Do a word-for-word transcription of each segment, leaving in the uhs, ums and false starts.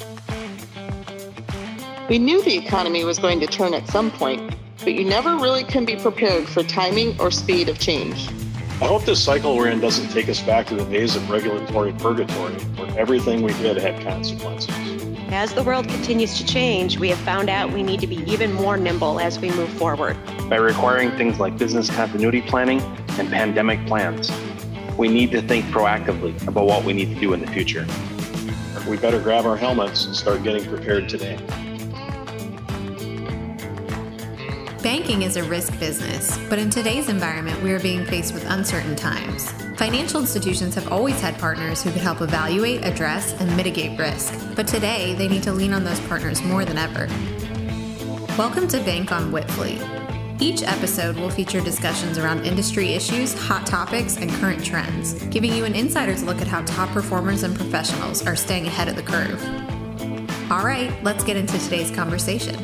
We knew the economy was going to turn at some point, but you never really can be prepared for timing or speed of change. I hope this cycle we're in doesn't take us back to the days of regulatory purgatory, where everything we did had consequences. As the world continues to change, we have found out we need to be even more nimble as we move forward. By requiring things like business continuity planning and pandemic plans, we need to think proactively about what we need to do in the future. We better grab our helmets and start getting prepared today. Banking is a risk business, but in today's environment, we are being faced with uncertain times. Financial institutions have always had partners who could help evaluate, address, and mitigate risk, but today they need to lean on those partners more than ever. Welcome to Bank on Wipfli. Each episode will feature discussions around industry issues, hot topics, and current trends, giving you an insider's look at how top performers and professionals are staying ahead of the curve. All right, let's get into today's conversation.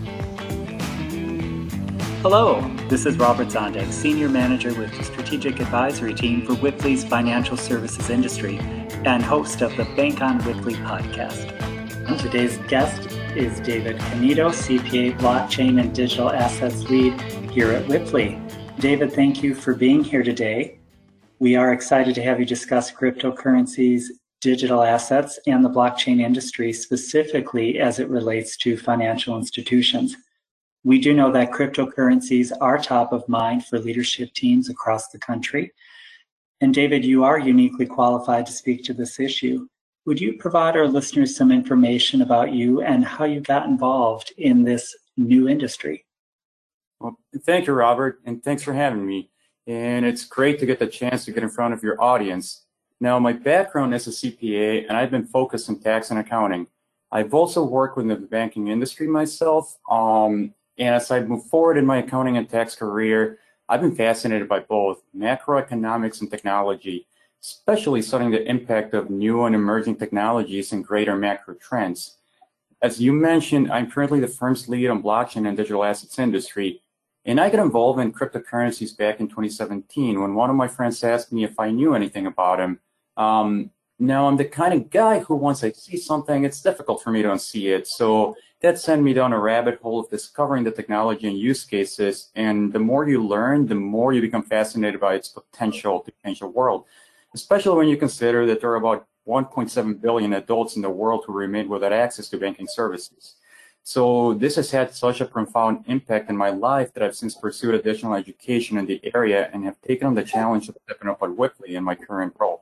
Hello, this is Robert Zondag, Senior Manager with the Strategic Advisory Team for Wipfli's Financial Services Industry and host of the Bank on Wipfli podcast. And today's guest is David Canedo, C P A, Blockchain and Digital Assets Lead here at Wipfli. David, thank you for being here today. We are excited to have you discuss cryptocurrencies, digital assets, and the blockchain industry specifically as it relates to financial institutions. We do know that cryptocurrencies are top of mind for leadership teams across the country. And David, you are uniquely qualified to speak to this issue. Would you provide our listeners some information about you and how you got involved in this new industry? Well, thank you, Robert, and thanks for having me. And it's great to get the chance to get in front of your audience. Now, my background is a C P A, and I've been focused on tax and accounting. I've also worked within the banking industry myself. Um, And as I move forward in my accounting and tax career, I've been fascinated by both macroeconomics and technology, especially studying the impact of new and emerging technologies and greater macro trends. As you mentioned, I'm currently the firm's lead on blockchain and digital assets industry, and I got involved in cryptocurrencies back in twenty seventeen when one of my friends asked me if I knew anything about them. Um, now, I'm the kind of guy who once I see something, it's difficult for me to unsee it. So that sent me down a rabbit hole of discovering the technology and use cases. And the more you learn, the more you become fascinated by its potential to change the world, especially when you consider that there are about one point seven billion adults in the world who remain without access to banking services. So this has had such a profound impact in my life that I've since pursued additional education in the area and have taken on the challenge of stepping up at Wipfli in my current role.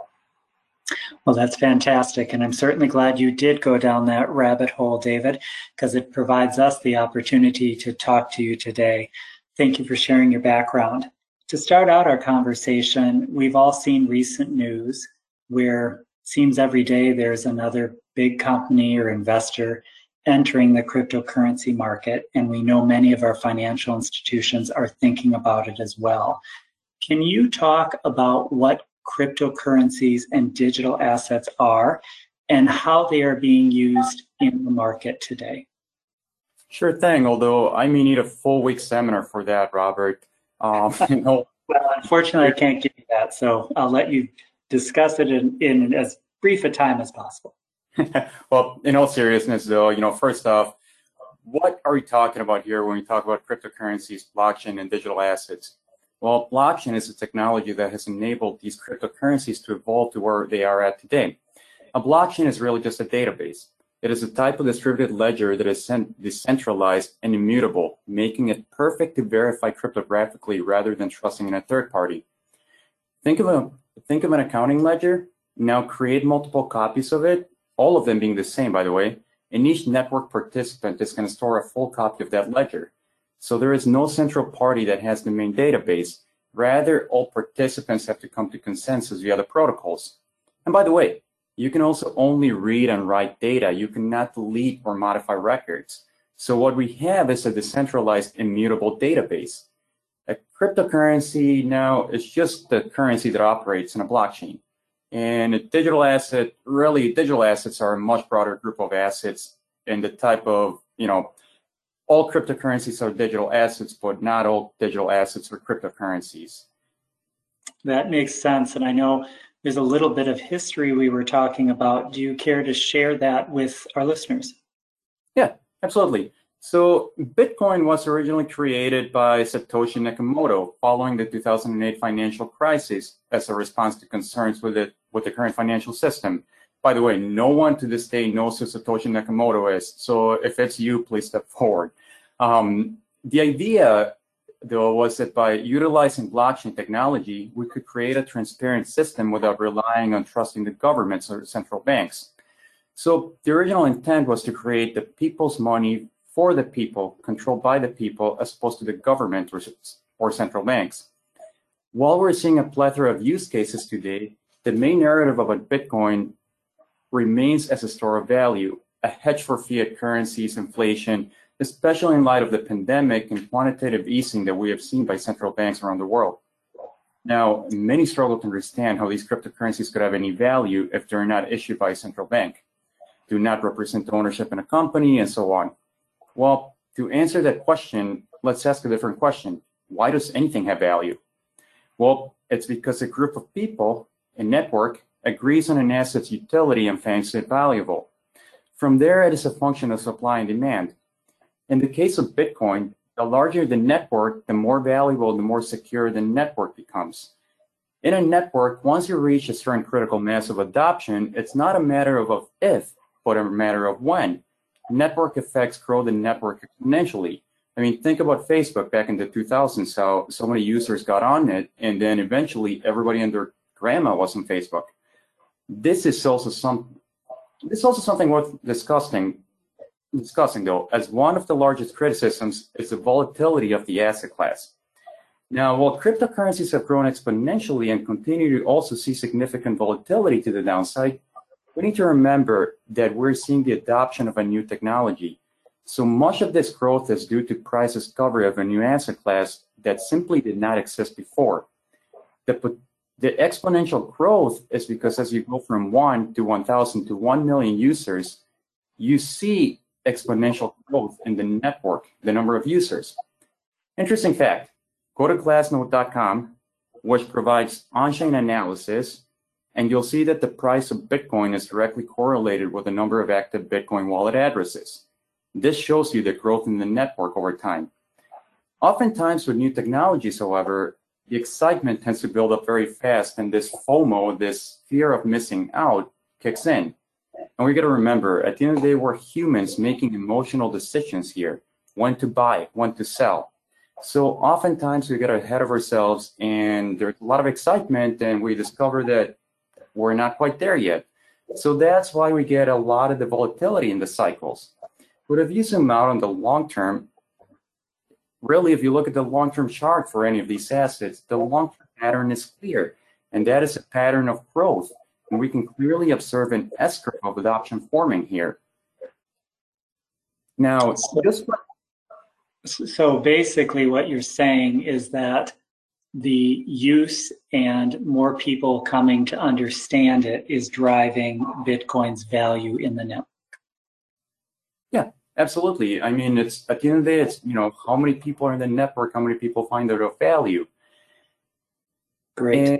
Well, that's fantastic. And I'm certainly glad you did go down that rabbit hole, David, because it provides us the opportunity to talk to you today. Thank you for sharing your background. To start out our conversation, we've all seen recent news where it seems every day there's another big company or investor entering the cryptocurrency market. And we know many of our financial institutions are thinking about it as well. Can you talk about what cryptocurrencies and digital assets are and how they are being used in the market today? Sure thing, although I may need a full week seminar for that, Robert. Um, you know, well, unfortunately, I can't give you that, so I'll let you discuss it in, in as brief a time as possible. Well, in all seriousness, though, you know, first off, what are we talking about here when we talk about cryptocurrencies, blockchain, and digital assets? Well, blockchain is a technology that has enabled these cryptocurrencies to evolve to where they are at today. A blockchain is really just a database. It is a type of distributed ledger that is decentralized and immutable, making it perfect to verify cryptographically rather than trusting in a third party. Think of, a, think of an accounting ledger. Now create multiple copies of it, all of them being the same, by the way, and each network participant is going to store a full copy of that ledger. So there is no central party that has the main database. Rather, all participants have to come to consensus via the protocols. And by the way, you can also only read and write data. You cannot delete or modify records. So what we have is a decentralized, immutable database. A cryptocurrency now is just the currency that operates in a blockchain. And a digital asset, really, digital assets are a much broader group of assets in the type of, you know, all cryptocurrencies are digital assets, but not all digital assets are cryptocurrencies. That makes sense. And I know there's a little bit of history we were talking about. Do you care to share that with our listeners? Yeah, absolutely. So Bitcoin was originally created by Satoshi Nakamoto following the two thousand eight financial crisis as a response to concerns with it with the current financial system. By the way, no one to this day knows who Satoshi Nakamoto is. So if it's you, please step forward. Um, the idea, though, was that by utilizing blockchain technology, we could create a transparent system without relying on trusting the governments or central banks. So the original intent was to create the people's money for the people, controlled by the people, as opposed to the government or, or central banks. While we're seeing a plethora of use cases today, the main narrative about Bitcoin remains as a store of value, a hedge for fiat currencies, inflation, especially in light of the pandemic and quantitative easing that we have seen by central banks around the world. Now, many struggle to understand how these cryptocurrencies could have any value if they're not issued by a central bank, do not represent ownership in a company, and so on. Well, to answer that question, let's ask a different question. Why does anything have value? Well, it's because a group of people, a network, agrees on an asset's utility and finds it valuable. From there, it is a function of supply and demand. In the case of Bitcoin, the larger the network, the more valuable, the more secure the network becomes. In a network, once you reach a certain critical mass of adoption, it's not a matter of, of if, but a matter of when. Network effects grow the network exponentially. I mean, think about Facebook back in the two thousands, how so many users got on it, and then eventually everybody and their grandma was on Facebook. This is also some. This is also something worth discussing. Discussing though, as one of the largest criticisms is the volatility of the asset class. Now, while cryptocurrencies have grown exponentially and continue to also see significant volatility to the downside, we need to remember that we're seeing the adoption of a new technology. So much of this growth is due to price discovery of a new asset class that simply did not exist before. The, the exponential growth is because as you go from one to one thousand to one million users, you see exponential growth in the network, the number of users. Interesting fact, go to glassnode dot com, which provides on-chain analysis, and you'll see that the price of Bitcoin is directly correlated with the number of active Bitcoin wallet addresses. This shows you the growth in the network over time. Oftentimes with new technologies, however, the excitement tends to build up very fast, and this FOMO, this fear of missing out, kicks in. And we got to remember, at the end of the day, we're humans making emotional decisions here, when to buy, when to sell. So oftentimes we get ahead of ourselves, and there's a lot of excitement, and we discover that we're not quite there yet. So that's why we get a lot of the volatility in the cycles. But if you zoom out on the long term, really, if you look at the long-term chart for any of these assets, the long-term pattern is clear, and that is a pattern of growth. And we can clearly observe an S-curve of adoption forming here. Now, just so basically what you're saying is that the use and more people coming to understand it is driving Bitcoin's value in the network. Yeah, absolutely. I mean, it's at the end of the day, it's, you know, how many people are in the network, how many people find it of value. Great. And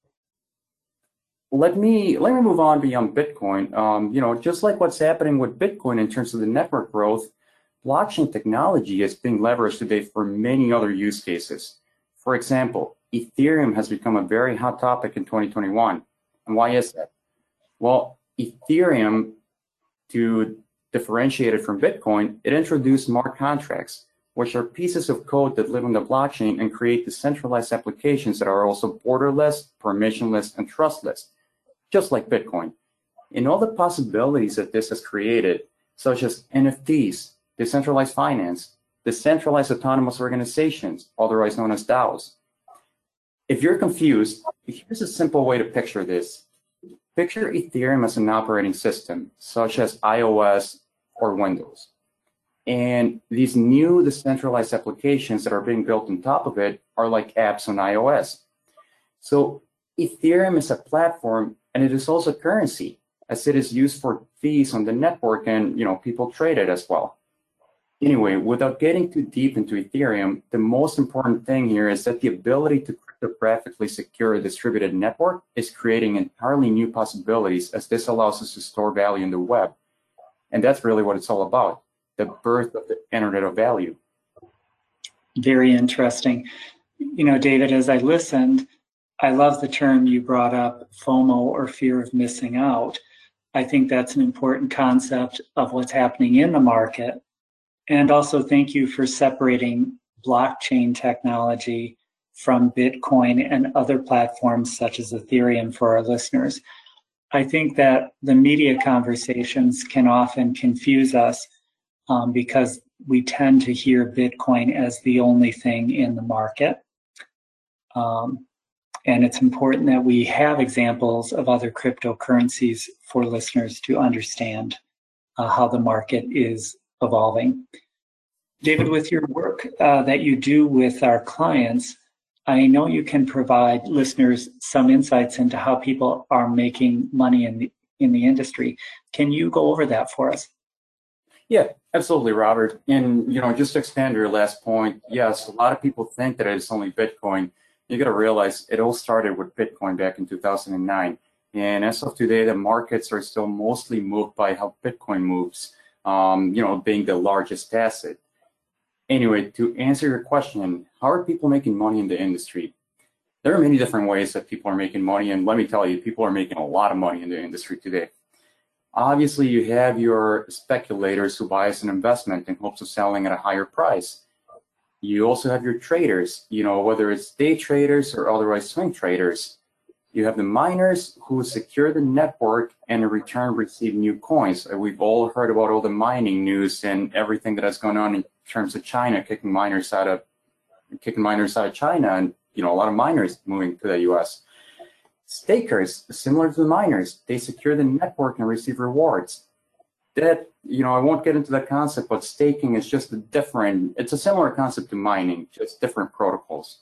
let me let me move on beyond Bitcoin. Um, you know, just like what's happening with Bitcoin in terms of the network growth, blockchain technology is being leveraged today for many other use cases. For example, Ethereum has become a very hot topic in twenty twenty-one. And why is that? Well, Ethereum, to differentiate it from Bitcoin, it introduced smart contracts, which are pieces of code that live on the blockchain and create decentralized applications that are also borderless, permissionless, and trustless, just like Bitcoin. And all the possibilities that this has created, such as N F Ts, decentralized finance, decentralized autonomous organizations, otherwise known as DAOs. If you're confused, here's a simple way to picture this. Picture Ethereum as an operating system, such as iOS or Windows. And these new decentralized applications that are being built on top of it are like apps on iOS. So Ethereum is a platform, and it is also currency, as it is used for fees on the network, and you know, people trade it as well. Anyway, without getting too deep into Ethereum, the most important thing here is that the ability to cryptographically secure distributed network is creating entirely new possibilities, as this allows us to store value in the web. And that's really what it's all about, the birth of the Internet of Value. Very interesting. You know, David, as I listened, I love the term you brought up, FOMO, or fear of missing out. I think that's an important concept of what's happening in the market. And also thank you for separating blockchain technology from Bitcoin and other platforms such as Ethereum for our listeners. I think that the media conversations can often confuse us um, because we tend to hear Bitcoin as the only thing in the market. Um, and it's important that we have examples of other cryptocurrencies for listeners to understand uh, how the market is evolving. David, with your work uh, that you do with our clients, I know you can provide listeners some insights into how people are making money in the in the industry. Can you go over that for us? Yeah, absolutely, Robert. And, you know, just to expand your last point, yes, a lot of people think that it's only Bitcoin. You got to realize it all started with Bitcoin back in two thousand nine. And as of today, the markets are still mostly moved by how Bitcoin moves, um, you know, being the largest asset. Anyway, to answer your question, how are people making money in the industry? There are many different ways that people are making money, and let me tell you, people are making a lot of money in the industry today. Obviously, you have your speculators who buy as an investment in hopes of selling at a higher price. You also have your traders, you know, whether it's day traders or otherwise swing traders. You have the miners who secure the network and in return receive new coins. We've all heard about all the mining news and everything that has gone on in terms of China kicking miners out of kicking miners out of China, and you know a lot of miners moving to the U S. Stakers, similar to the miners, they secure the network and receive rewards. That, you know, I won't get into that concept, but staking is just a different, it's a similar concept to mining, just different protocols.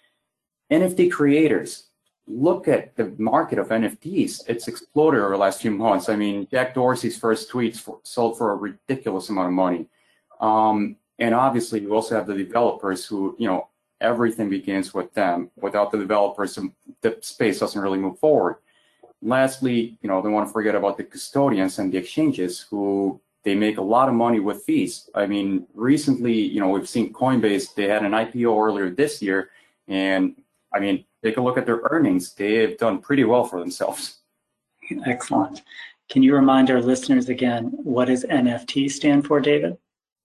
N F T creators, look at the market of N F Ts. It's exploded over the last few months. I mean, Jack Dorsey's first tweets for, sold for a ridiculous amount of money. Um, and obviously, you also have the developers who, you know, everything begins with them. Without the developers, the space doesn't really move forward. Lastly, you know, don't want to forget about the custodians and the exchanges who they make a lot of money with fees. I mean, recently, you know, we've seen Coinbase, they had an I P O earlier this year, and I mean, take a look at their earnings. They've done pretty well for themselves. Excellent. Can you remind our listeners again, what does N F T stand for, David?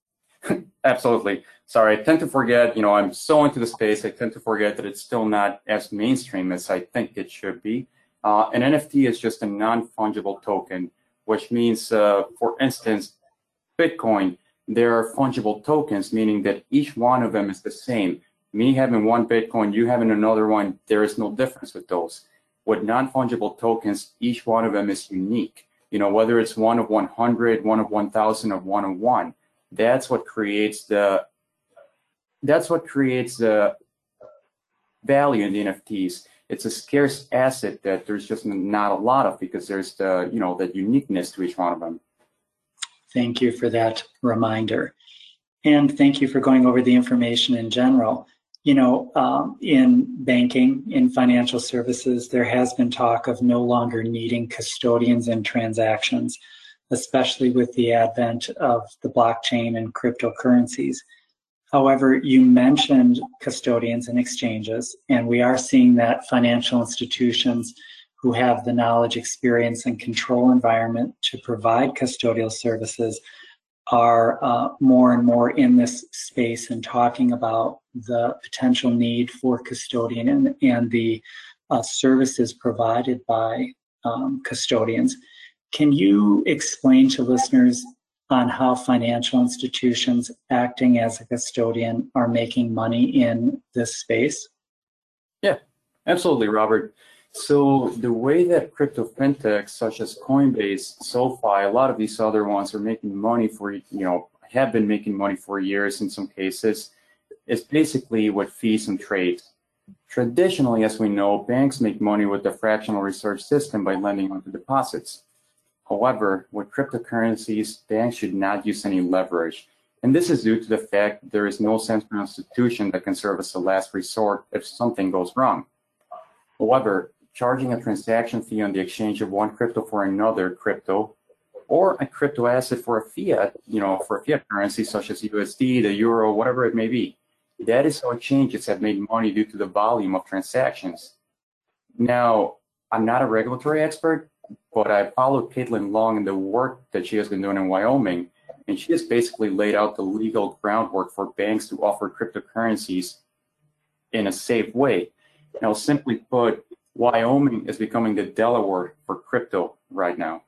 Absolutely. Sorry, I tend to forget, you know, I'm so into the space, I tend to forget that it's still not as mainstream as I think it should be. Uh, an N F T is just a non-fungible token, which means, uh, for instance, Bitcoin, there are fungible tokens, meaning that each one of them is the same. Me having one Bitcoin, you having another one, there is no difference with those. With non-fungible tokens, each one of them is unique. You know, whether it's one of one hundred, one of one thousand, or one of one. That's what creates the that's what creates the value in the N F Ts. It's a scarce asset that there's just not a lot of because there's the, you know, that uniqueness to each one of them. Thank you for that reminder. And thank you for going over the information in general. You know, um, in banking, in financial services, there has been talk of no longer needing custodians and transactions, especially with the advent of the blockchain and cryptocurrencies. However, you mentioned custodians and exchanges, and we are seeing that financial institutions who have the knowledge, experience, and control environment to provide custodial services are uh, more and more in this space and talking about the potential need for custodian and, and the uh, services provided by um, custodians. Can you explain to listeners on how financial institutions acting as a custodian are making money in this space? Yeah, absolutely, Robert. So the way that crypto fintechs such as Coinbase, SoFi, a lot of these other ones are making money for, you know, have been making money for years in some cases, is basically with fees and trades. Traditionally, as we know, banks make money with the fractional reserve system by lending onto deposits. However, with cryptocurrencies, banks should not use any leverage. And this is due to the fact that there is no central institution that can serve as a last resort if something goes wrong. However, charging a transaction fee on the exchange of one crypto for another crypto, or a crypto asset for a fiat, you know, for a fiat currency such as U S D, the euro, whatever it may be, that is how exchanges have made money due to the volume of transactions. Now, I'm not a regulatory expert, but I followed Caitlin Long in the work that she has been doing in Wyoming, and she has basically laid out the legal groundwork for banks to offer cryptocurrencies in a safe way. Now, simply put, Wyoming is becoming the Delaware for crypto right now.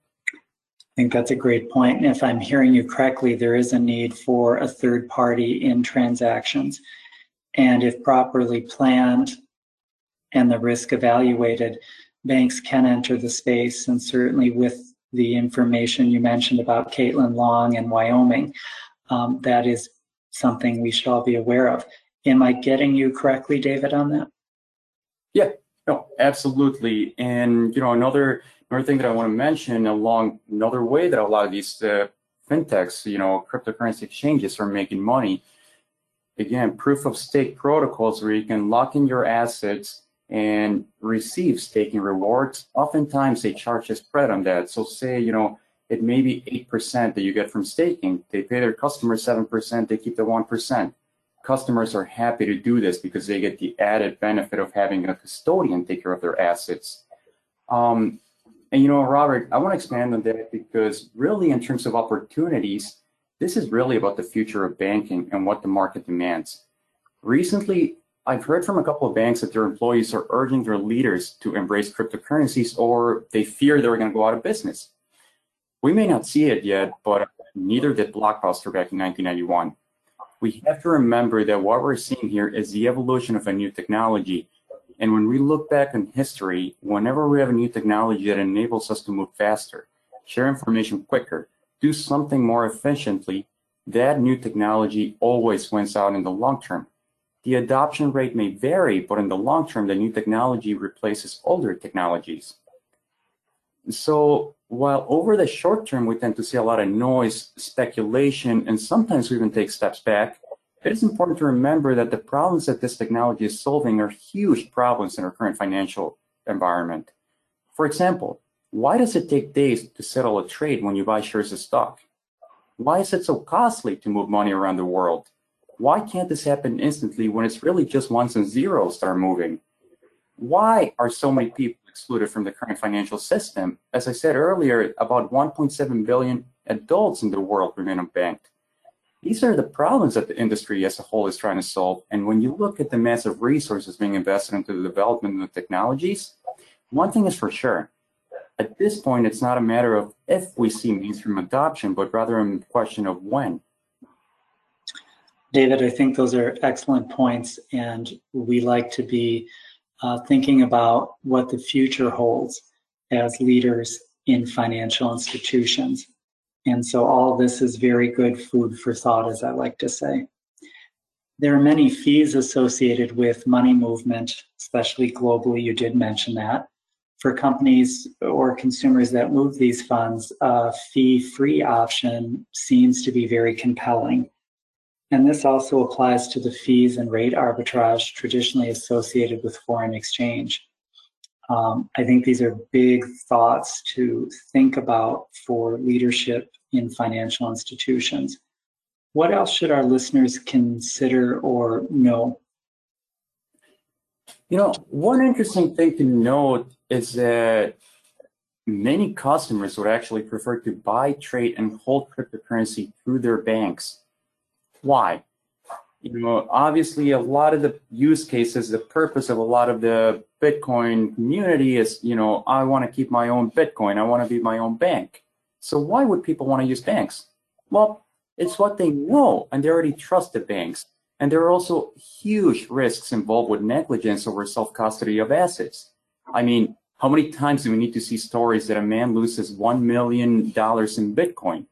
I think that's a great point. And if I'm hearing you correctly, there is a need for a third party in transactions. And if properly planned and the risk evaluated, banks can enter the space. And certainly with the information you mentioned about Caitlin Long and Wyoming, um, that is something we should all be aware of. Am I getting you correctly, David, on that? Yeah, no, absolutely. And, you know, another Another thing that I want to mention along another way that a lot of these uh, fintechs, you know, cryptocurrency exchanges are making money. Again, proof of stake protocols where you can lock in your assets and receive staking rewards. Oftentimes they charge a spread on that. So say, you know, it may be eight percent that you get from staking. They pay their customers seven percent, they keep the one percent. Customers are happy to do this because they get the added benefit of having a custodian take care of their assets. Um, And, you know, Robert, I want to expand on that because really in terms of opportunities, this is really about the future of banking and what the market demands. Recently, I've heard from a couple of banks that their employees are urging their leaders to embrace cryptocurrencies or they fear they're going to go out of business. We may not see it yet, but neither did Blockbuster back in nineteen ninety-one. We have to remember that what we're seeing here is the evolution of a new technology. And when we look back in history, whenever we have a new technology that enables us to move faster, share information quicker, do something more efficiently, that new technology always wins out in the long term. The adoption rate may vary, but in the long term, the new technology replaces older technologies. So while over the short term, we tend to see a lot of noise, speculation, and sometimes we even take steps back, it is important to remember that the problems that this technology is solving are huge problems in our current financial environment. For example, why does it take days to settle a trade when you buy shares of stock? Why is it so costly to move money around the world? Why can't this happen instantly when it's really just ones and zeros that are moving? Why are so many people excluded from the current financial system? As I said earlier, about one point seven billion adults in the world remain unbanked. These are the problems that the industry as a whole is trying to solve. And when you look at the massive resources being invested into the development of the technologies, one thing is for sure. At this point, it's not a matter of if we see mainstream adoption, but rather a question of when. David, I think those are excellent points. And we like to be uh, thinking about what the future holds as leaders in financial institutions. And so all this is very good food for thought, as I like to say. There are many fees associated with money movement, especially globally. You did mention that. For companies or consumers that move these funds, a fee-free option seems to be very compelling. And this also applies to the fees and rate arbitrage traditionally associated with foreign exchange. Um, I think these are big thoughts to think about for leadership in financial institutions. What else should our listeners consider or know? You know, one interesting thing to note is that many customers would actually prefer to buy, trade, and hold cryptocurrency through their banks. Why? You know, obviously, a lot of the use cases, the purpose of a lot of the Bitcoin community is, you know, I want to keep my own Bitcoin. I want to be my own bank. So why would people want to use banks? Well, it's what they know, and they already trust the banks. And there are also huge risks involved with negligence over self-custody of assets. I mean, how many times do we need to see stories that a man loses one million dollars in Bitcoin?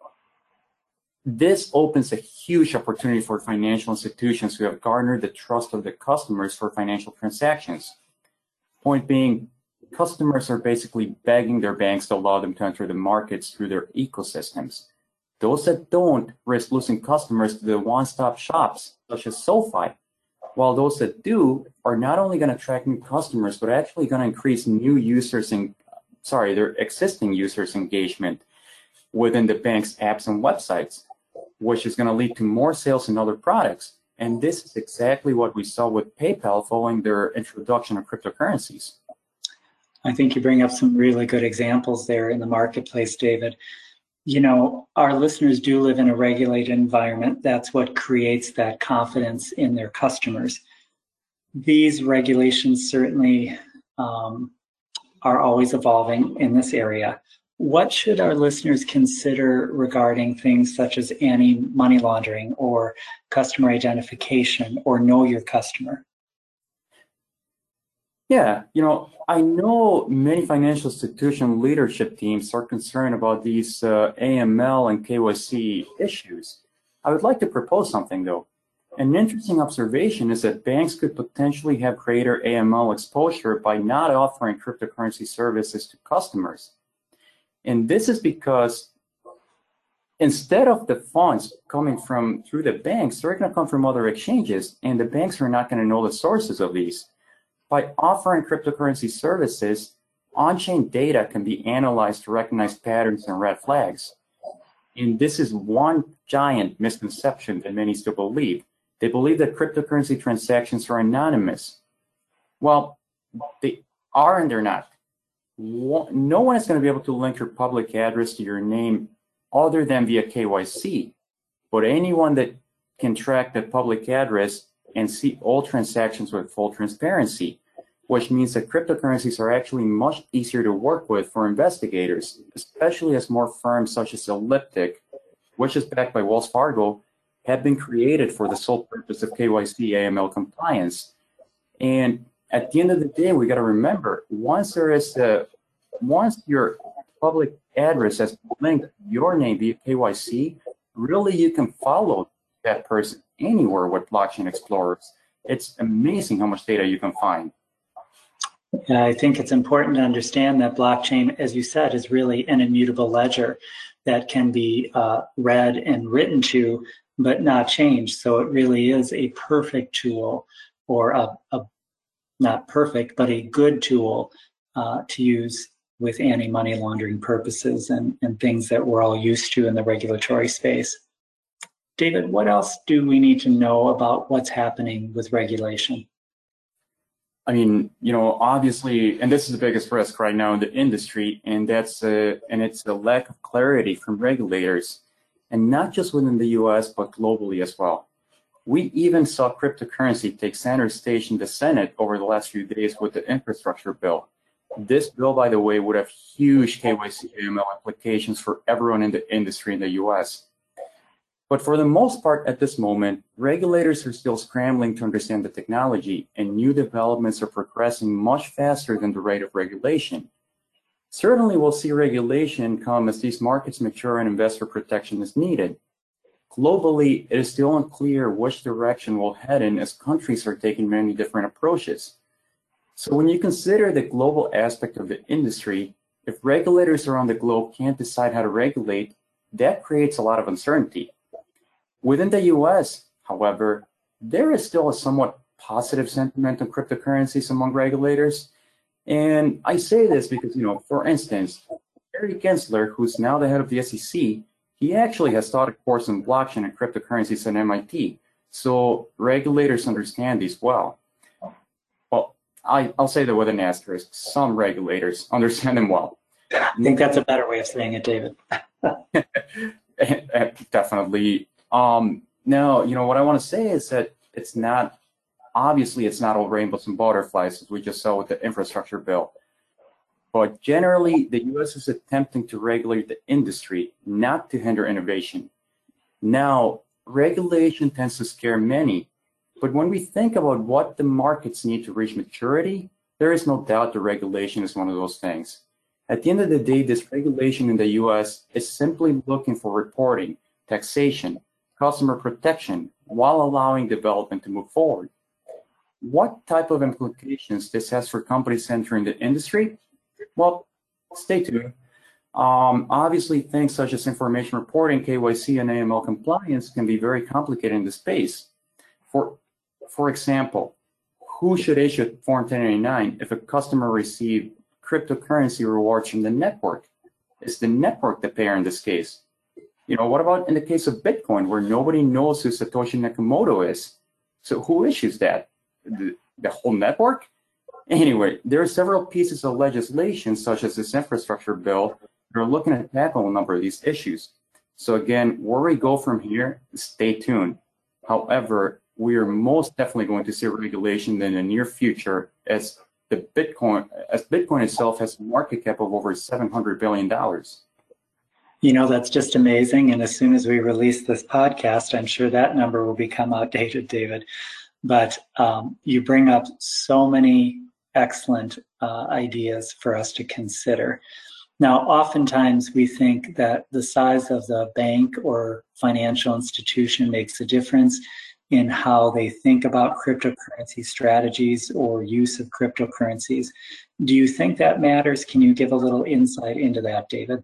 This opens a huge opportunity for financial institutions who have garnered the trust of the customers for financial transactions. Point being, customers are basically begging their banks to allow them to enter the markets through their ecosystems. Those that don't risk losing customers to the one-stop shops, such as SoFi, while those that do are not only going to attract new customers, but actually going to increase new users and, sorry, their existing users' engagement within the bank's apps and websites, which is going to lead to more sales in other products. And this is exactly what we saw with PayPal following their introduction of cryptocurrencies. I think you bring up some really good examples there in the marketplace, David. You know, our listeners do live in a regulated environment. That's what creates that confidence in their customers. These regulations certainly um, are always evolving in this area. What should our listeners consider regarding things such as anti-money laundering or customer identification or know your customer? Yeah, you know, I know many financial institution leadership teams are concerned about these uh, A M L and K Y C issues. I would like to propose something, though. An interesting observation is that banks could potentially have greater A M L exposure by not offering cryptocurrency services to customers. And this is because instead of the funds coming from through the banks, they're going to come from other exchanges, and the banks are not going to know the sources of these. By offering cryptocurrency services, on-chain data can be analyzed to recognize patterns and red flags. And this is one giant misconception that many still believe. They believe that cryptocurrency transactions are anonymous. Well, they are and they're not. No one is going to be able to link your public address to your name other than via K Y C. But anyone that can track the public address and see all transactions with full transparency, which means that cryptocurrencies are actually much easier to work with for investigators, especially as more firms such as Elliptic, which is backed by Wells Fargo, have been created for the sole purpose of K Y C A M L compliance. And at the end of the day, we got to remember, once there is a, once your public address has linked your name via K Y C, really you can follow that person anywhere with Blockchain Explorers. It's amazing how much data you can find. Yeah, I think it's important to understand that blockchain, as you said, is really an immutable ledger that can be uh, read and written to, but not changed. So it really is a perfect tool, or a, a not perfect, but a good tool uh, to use with anti-money laundering purposes and, and things that we're all used to in the regulatory space. David, what else do we need to know about what's happening with regulation? I mean, you know, obviously, and this is the biggest risk right now in the industry, and that's a, and it's a lack of clarity from regulators, and not just within the U S, but globally as well. We even saw cryptocurrency take center stage in the Senate over the last few days with the infrastructure bill. This bill, by the way, would have huge K Y C A M L implications for everyone in the industry in the U S. But for the most part at this moment, regulators are still scrambling to understand the technology, and new developments are progressing much faster than the rate of regulation. Certainly we'll see regulation come as these markets mature and investor protection is needed. Globally, it is still unclear which direction we'll head in as countries are taking many different approaches. So when you consider the global aspect of the industry, if regulators around the globe can't decide how to regulate, that creates a lot of uncertainty. Within the U S, however, there is still a somewhat positive sentiment on cryptocurrencies among regulators. And I say this because, you know, for instance, Gary Gensler, who's now the head of the S E C, he actually has taught a course on blockchain and cryptocurrencies at M I T. So regulators understand these well. Well, I, I'll say that with an asterisk. Some regulators understand them well. I think that's a better way of saying it, David. Definitely. Um, now, you know, what I want to say is that it's not, obviously, it's not all rainbows and butterflies, as we just saw with the infrastructure bill. But generally, the U S is attempting to regulate the industry, not to hinder innovation. Now, regulation tends to scare many, but when we think about what the markets need to reach maturity, there is no doubt the regulation is one of those things. At the end of the day, this regulation in the U S is simply looking for reporting, taxation, customer protection, while allowing development to move forward. What type of implications this has for companies entering the industry? Well, stay tuned. Um, obviously, things such as information reporting, K Y C, and A M L compliance can be very complicated in the space. For, for example, who should issue Form ten ninety-nine if a customer received cryptocurrency rewards from the network? Is the network the payer in this case? You know, what about in the case of Bitcoin, where nobody knows who Satoshi Nakamoto is? So who issues that? The, the whole network? Anyway, there are several pieces of legislation, such as this infrastructure bill, that are looking to tackle a number of these issues. So again, where we go from here, stay tuned. However, we are most definitely going to see regulation in the near future, as the Bitcoin, as Bitcoin itself has a market cap of over seven hundred billion dollars. You know, that's just amazing. And as soon as we release this podcast, I'm sure that number will become outdated, David. But um, you bring up so many excellent uh, ideas for us to consider. Now, oftentimes we think that the size of the bank or financial institution makes a difference in how they think about cryptocurrency strategies or use of cryptocurrencies. Do you think that matters? Can you give a little insight into that, David?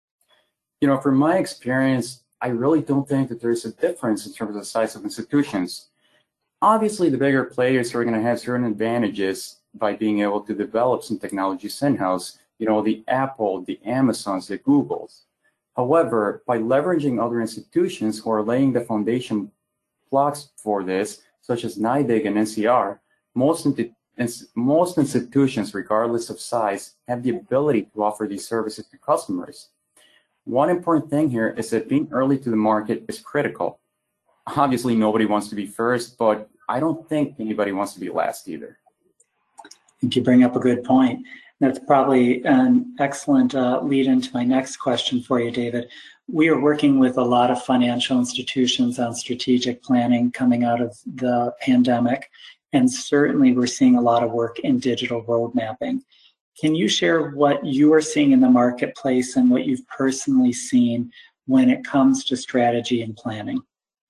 You know, from my experience, I really don't think that there's a difference in terms of the size of institutions. Obviously, the bigger players are going to have certain advantages by being able to develop some technologies in-house, you know, the Apple, the Amazons, the Googles. However, by leveraging other institutions who are laying the foundation blocks for this, such as NYDIG and N C R, most, most institutions, regardless of size, have the ability to offer these services to customers. One important thing here is that being early to the market is critical. Obviously, nobody wants to be first, but I don't think anybody wants to be last either. I think you bring up a good point. That's probably an excellent uh, lead into my next question for you, David. We are working with a lot of financial institutions on strategic planning coming out of the pandemic, and certainly we're seeing a lot of work in digital road mapping. Can you share what you are seeing in the marketplace and what you've personally seen when it comes to strategy and planning?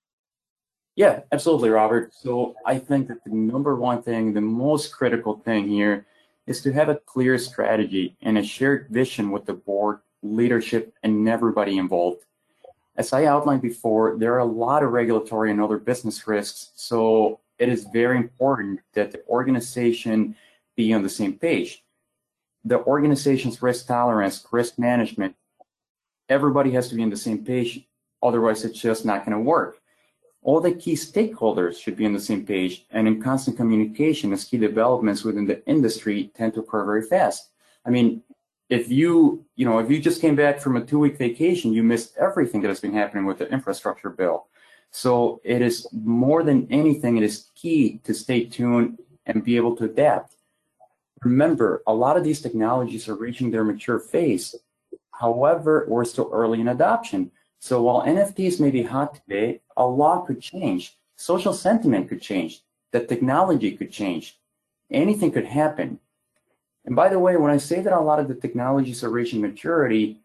Yeah, absolutely, Robert. So I think that the number one thing, the most critical thing here is to have a clear strategy and a shared vision with the board, leadership, and everybody involved. As I outlined before, there are a lot of regulatory and other business risks, so it is very important that the organization be on the same page. The organization's risk tolerance, risk management, everybody has to be on the same page, otherwise it's just not going to work. All the key stakeholders should be on the same page and in constant communication, as key developments within the industry tend to occur very fast. I mean, if you, you know, if you just came back from a two-week vacation, you missed everything that has been happening with the infrastructure bill. So it is more than anything, it is key to stay tuned and be able to adapt. Remember, a lot of these technologies are reaching their mature phase. However, we're still early in adoption. So while N F Ts may be hot today, a lot could change. Social sentiment could change. The technology could change. Anything could happen. And by the way, when I say that a lot of the technologies are reaching maturity,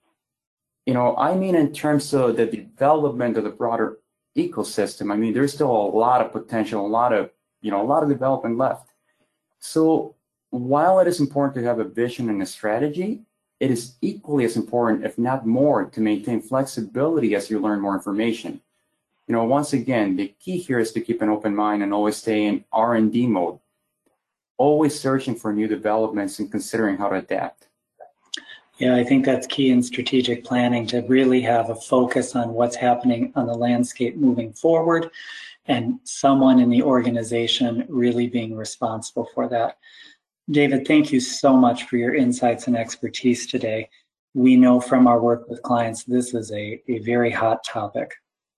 you know, I mean in terms of the development of the broader ecosystem. I mean, there's still a lot of potential, a lot of, you know, a lot of development left. So while it is important to have a vision and a strategy, it is equally as important, if not more, to maintain flexibility as you learn more information. You know, once again, the key here is to keep an open mind and always stay in R and D mode, always searching for new developments and considering how to adapt. Yeah, I think that's key in strategic planning, to really have a focus on what's happening on the landscape moving forward, and someone in the organization really being responsible for that. David, thank you so much for your insights and expertise today. We know from our work with clients, this is a, a very hot topic.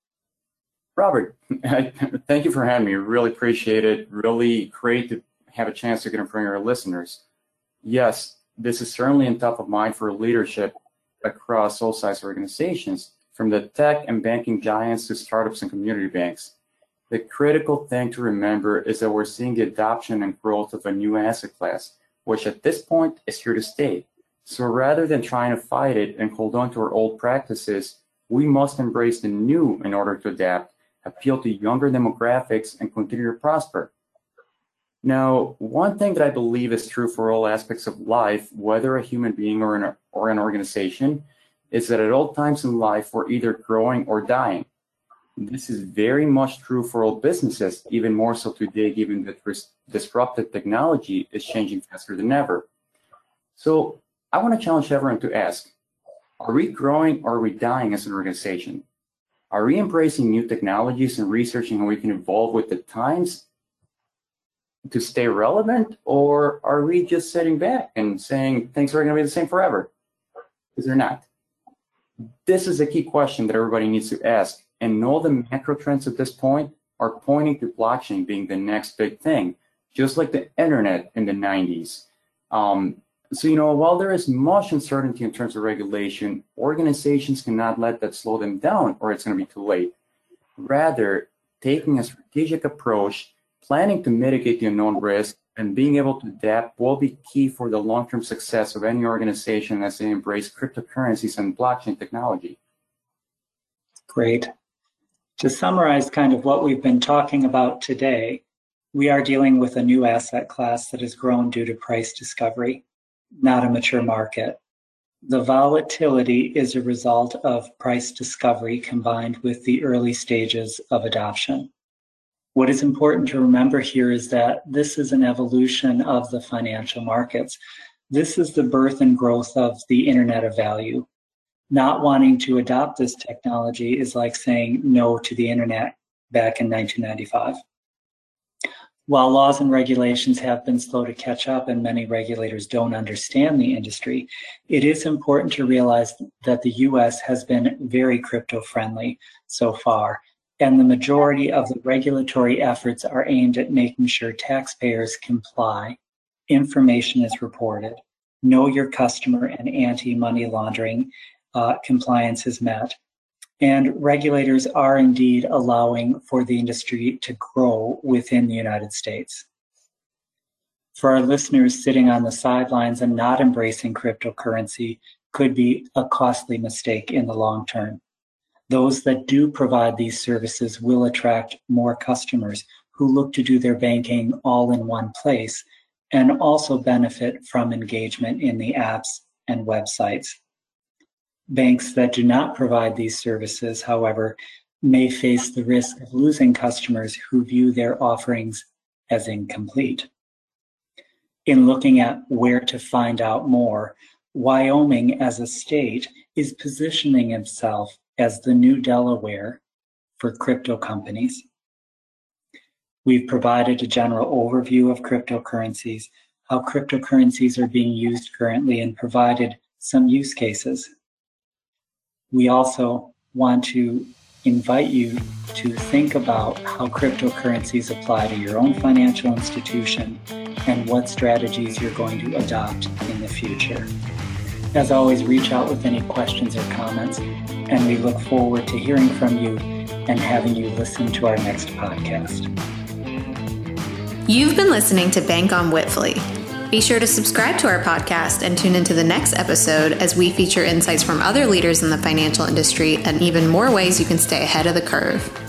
Robert, thank you for having me. Really appreciate it. Really great to have a chance to get in front of our listeners. Yes, this is certainly in top of mind for leadership across all size organizations, from the tech and banking giants to startups and community banks. The critical thing to remember is that we're seeing the adoption and growth of a new asset class, which at this point is here to stay. So rather than trying to fight it and hold on to our old practices, we must embrace the new in order to adapt, appeal to younger demographics, and continue to prosper. Now, one thing that I believe is true for all aspects of life, whether a human being or an, or an organization, is that at all times in life, we're either growing or dying. This is very much true for all businesses, even more so today, given that disruptive technology is changing faster than ever. So I want to challenge everyone to ask, are we growing or are we dying as an organization? Are we embracing new technologies and researching how we can evolve with the times to stay relevant, or are we just sitting back and saying things are going to be the same forever? Because they're not. This is a key question that everybody needs to ask, and all the macro trends at this point are pointing to blockchain being the next big thing, just like the internet in the nineties. Um, so, you know, while there is much uncertainty in terms of regulation, organizations cannot let that slow them down, or it's going to be too late. Rather, taking a strategic approach, planning to mitigate the unknown risk, and being able to adapt will be key for the long-term success of any organization as they embrace cryptocurrencies and blockchain technology. Great. To summarize kind of what we've been talking about today, we are dealing with a new asset class that has grown due to price discovery, not a mature market. The volatility is a result of price discovery combined with the early stages of adoption. What is important to remember here is that this is an evolution of the financial markets. This is the birth and growth of the Internet of Value. Not wanting to adopt this technology is like saying no to the Internet back in nineteen ninety-five. While laws and regulations have been slow to catch up and many regulators don't understand the industry, it is important to realize that the U S has been very crypto-friendly so far, and the majority of the regulatory efforts are aimed at making sure taxpayers comply, information is reported, know your customer and anti-money laundering uh, compliance is met, and regulators are indeed allowing for the industry to grow within the United States. For our listeners sitting on the sidelines and not embracing cryptocurrency could be a costly mistake in the long term. Those that do provide these services will attract more customers who look to do their banking all in one place and also benefit from engagement in the apps and websites. Banks that do not provide these services, however, may face the risk of losing customers who view their offerings as incomplete. In looking at where to find out more, Wyoming as a state is positioning itself as the new Delaware for crypto companies. We've provided a general overview of cryptocurrencies, how cryptocurrencies are being used currently, and provided some use cases. We also want to invite you to think about how cryptocurrencies apply to your own financial institution and what strategies you're going to adopt in the future. As always, reach out with any questions or comments, and we look forward to hearing from you and having you listen to our next podcast. You've been listening to Bank on Whitfley. Be sure to subscribe to our podcast and tune into the next episode as we feature insights from other leaders in the financial industry and even more ways you can stay ahead of the curve.